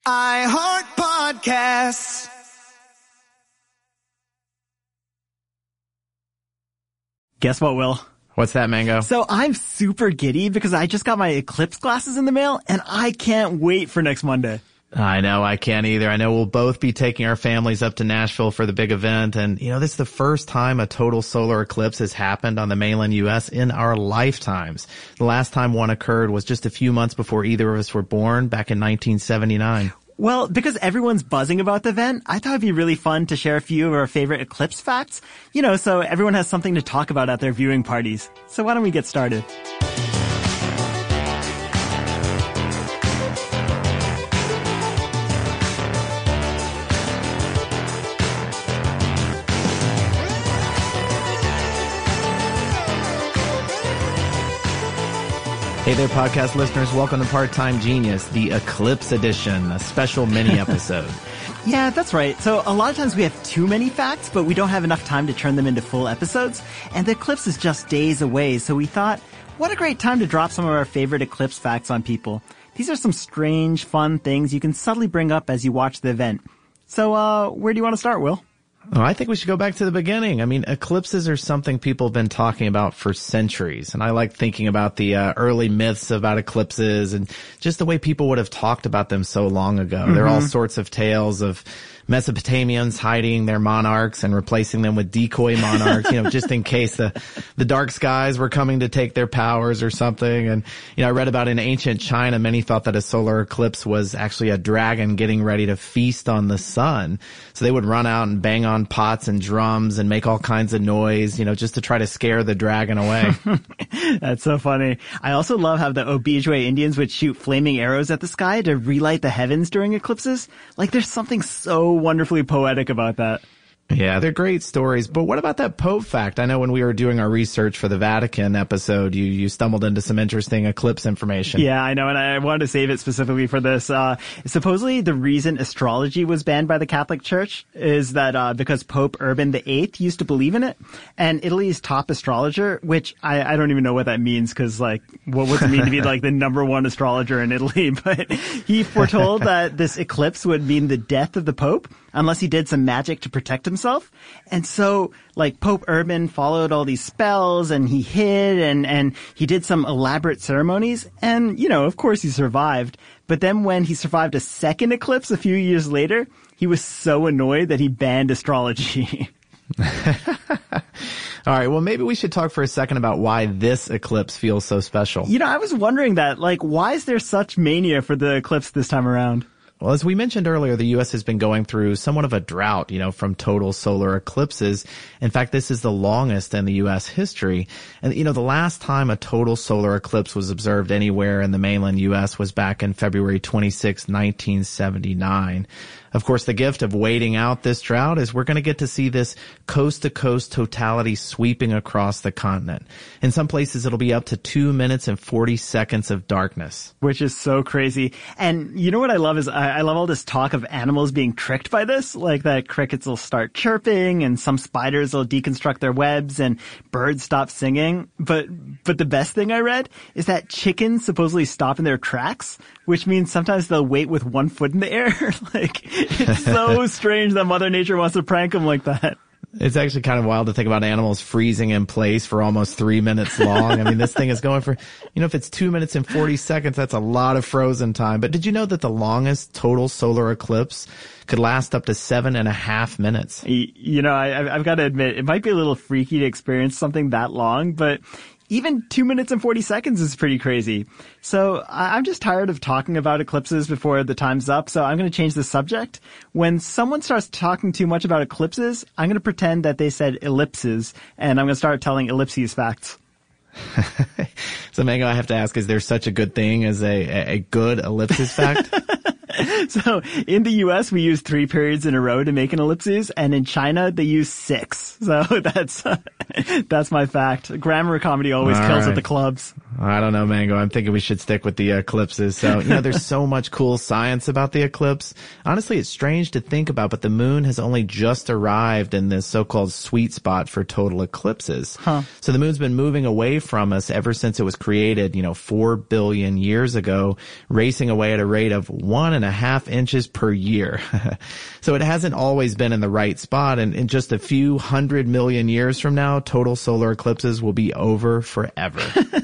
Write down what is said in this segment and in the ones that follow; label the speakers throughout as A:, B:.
A: I heart podcasts.
B: Guess what, Will?
C: What's that, Mango?
B: So I'm super giddy because I just got my eclipse glasses in the mail and I can't wait for next Monday.
C: I know, I can't either. I know we'll both be taking our families up to Nashville for the big event. And, this is the first time a total solar eclipse has happened on the mainland U.S. in our lifetimes. The last time one occurred was just a few months before either of us were born, back in 1979.
B: Well, because everyone's buzzing about the event, I thought it'd be really fun to share a few of our favorite eclipse facts, so everyone has something to talk about at their viewing parties. So why don't we get started?
C: Hey there, podcast listeners. Welcome to Part-Time Genius, the Eclipse Edition, a special mini episode.
B: Yeah, that's right. So a lot of times we have too many facts, but we don't have enough time to turn them into full episodes. And the eclipse is just days away. So we thought, what a great time to drop some of our favorite eclipse facts on people. These are some strange, fun things you can subtly bring up as you watch the event. So, where do you want to start, Will?
C: Oh, I think we should go back to the beginning. Eclipses are something people have been talking about for centuries. And I like thinking about the early myths about eclipses and just the way people would have talked about them so long ago. Mm-hmm. There are all sorts of tales of Mesopotamians hiding their monarchs and replacing them with decoy monarchs, just in case the dark skies were coming to take their powers or something. And, I read about in ancient China, many thought that a solar eclipse was actually a dragon getting ready to feast on the sun. So they would run out and bang on pots and drums and make all kinds of noise, just to try to scare the dragon away.
B: That's so funny. I also love how the Ojibwe Indians would shoot flaming arrows at the sky to relight the heavens during eclipses. Like, there's something so wonderfully poetic about that.
C: Yeah, they're great stories. But what about that Pope fact? I know when we were doing our research for the Vatican episode, you stumbled into some interesting eclipse information.
B: Yeah, I know, and I wanted to save it specifically for this. Supposedly the reason astrology was banned by the Catholic Church is that because Pope Urban VIII used to believe in it, and Italy's top astrologer, which I don't even know what that means, because what does it mean to be the number one astrologer in Italy? But he foretold that this eclipse would mean the death of the Pope unless he did some magic to protect himself. And so, Pope Urban followed all these spells and he hid and he did some elaborate ceremonies and, of course he survived. But then when he survived a second eclipse a few years later, he was so annoyed that he banned astrology.
C: All right, well, maybe we should talk for a second about why this eclipse feels so special.
B: I was wondering that, why is there such mania for the eclipse this time around?
C: Well, as we mentioned earlier, the U.S. has been going through somewhat of a drought, from total solar eclipses. In fact, this is the longest in the U.S. history. And, the last time a total solar eclipse was observed anywhere in the mainland U.S. was back in February 26, 1979. Of course, the gift of waiting out this drought is we're going to get to see this coast-to-coast totality sweeping across the continent. In some places, it'll be up to 2 minutes and 40 seconds of darkness.
B: Which is so crazy. And you know what I love is I love all this talk of animals being tricked by this, like that crickets will start chirping and some spiders will deconstruct their webs and birds stop singing. But the best thing I read is that chickens supposedly stop in their tracks, which means sometimes they'll wait with one foot in the air. It's so strange that Mother Nature wants to prank them like that.
C: It's actually kind of wild to think about animals freezing in place for almost 3 minutes long. This thing is going for, if it's 2 minutes and 40 seconds, that's a lot of frozen time. But did you know that the longest total solar eclipse could last up to 7.5 minutes?
B: I've got to admit, it might be a little freaky to experience something that long, but even 2 minutes and 40 seconds is pretty crazy. So I'm just tired of talking about eclipses before the time's up, so I'm going to change the subject. When someone starts talking too much about eclipses, I'm going to pretend that they said ellipses, and I'm going to start telling ellipses facts.
C: So, Mango, I have to ask, is there such a good thing as a good ellipsis fact?
B: So in the U.S., we use 3 periods in a row to make an ellipses, and in China, they use 6. So that's my fact. Grammar comedy always kills at the clubs.
C: I don't know, Mango. I'm thinking we should stick with the eclipses. So, there's so much cool science about the eclipse. Honestly, it's strange to think about, but the moon has only just arrived in this so-called sweet spot for total eclipses. So the moon's been moving away from us ever since it was created, 4 billion years ago, racing away at a rate of 1.5 inches per year. So it hasn't always been in the right spot. And in just a few 100 million years from now, total solar eclipses will be over forever.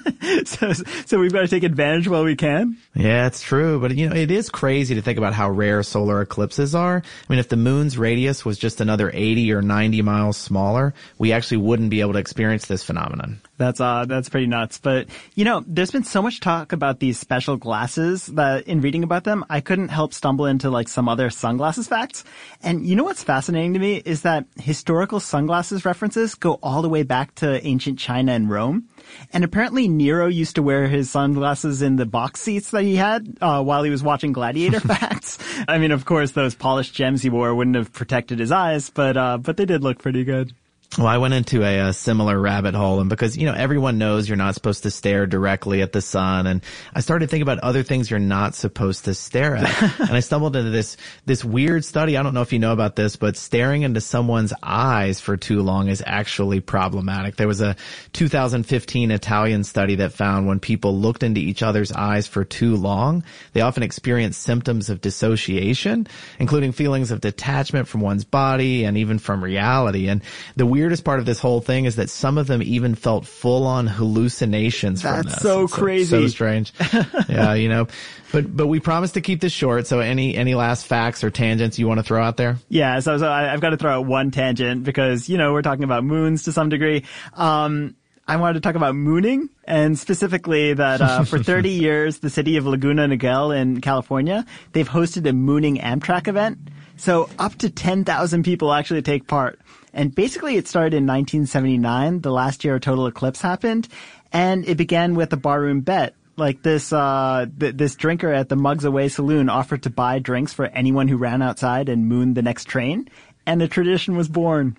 B: So we've got to take advantage while we can?
C: Yeah, it's true. But, it is crazy to think about how rare solar eclipses are. I mean, if the moon's radius was just another 80 or 90 miles smaller, we actually wouldn't be able to experience this phenomenon.
B: That's pretty nuts. But, there's been so much talk about these special glasses that in reading about them, I couldn't help stumble into some other sunglasses facts. And what's fascinating to me is that historical sunglasses references go all the way back to ancient China and Rome. And apparently Nero used to wear his sunglasses in the box seats that he had while he was watching gladiator facts. I mean, of course, those polished gems he wore wouldn't have protected his eyes, but they did look pretty good.
C: Well, I went into a similar rabbit hole, and because, everyone knows you're not supposed to stare directly at the sun, and I started thinking about other things you're not supposed to stare at. And I stumbled into this weird study. I don't know if you know about this, but staring into someone's eyes for too long is actually problematic. There was a 2015 Italian study that found when people looked into each other's eyes for too long, they often experienced symptoms of dissociation, including feelings of detachment from one's body and even from reality. And the weirdest part of this whole thing is that some of them even felt full-on hallucinations from this.
B: That's so crazy.
C: So strange. Yeah, but we promised to keep this short. So any last facts or tangents you want to throw out there?
B: Yeah. So I've got to throw out one tangent because, we're talking about moons to some degree. I wanted to talk about mooning, and specifically that for 30 years, the city of Laguna Niguel in California, they've hosted a mooning Amtrak event. So up to 10,000 people actually take part. And basically it started in 1979, the last year a total eclipse happened, and it began with a barroom bet. Like this drinker at the Mugs Away Saloon offered to buy drinks for anyone who ran outside and mooned the next train, and a tradition was born.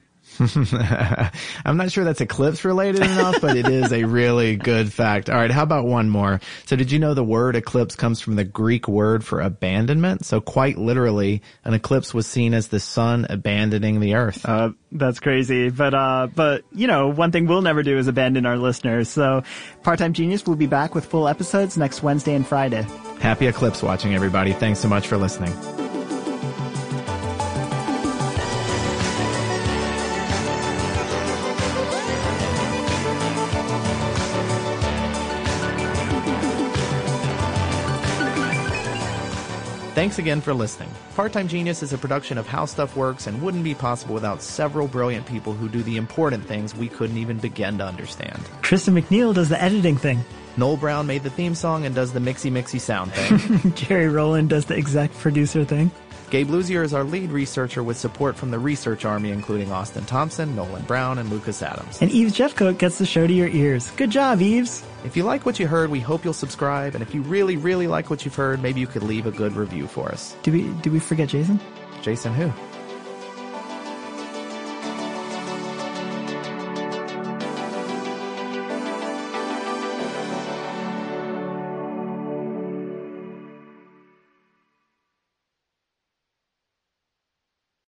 C: I'm not sure that's eclipse related enough, but it is a really good fact. All right, how about one more? So did you know the word eclipse comes from the Greek word for abandonment? So quite literally, an eclipse was seen as the sun abandoning the earth.
B: That's crazy. But one thing we'll never do is abandon our listeners. So Part-Time Genius will be back with full episodes next Wednesday and Friday.
C: Happy eclipse watching, everybody. Thanks so much for listening. Thanks again for listening. Part-Time Genius is a production of How Stuff Works and wouldn't be possible without several brilliant people who do the important things we couldn't even begin to understand.
B: Tristan McNeil does the editing thing.
C: Noel Brown made the theme song and does the mixy sound thing.
B: Jerry Rowland does the exec producer thing.
C: Gabe Luzier is our lead researcher with support from the research army, including Austin Thompson, Nolan Brown, and Lucas Adams.
B: And Eves Jeffcoat gets the show to your ears. Good job, Eves.
C: If you like what you heard, we hope you'll subscribe. And if you really, really like what you've heard, maybe you could leave a good review for us.
B: Did we forget Jason?
C: Jason who?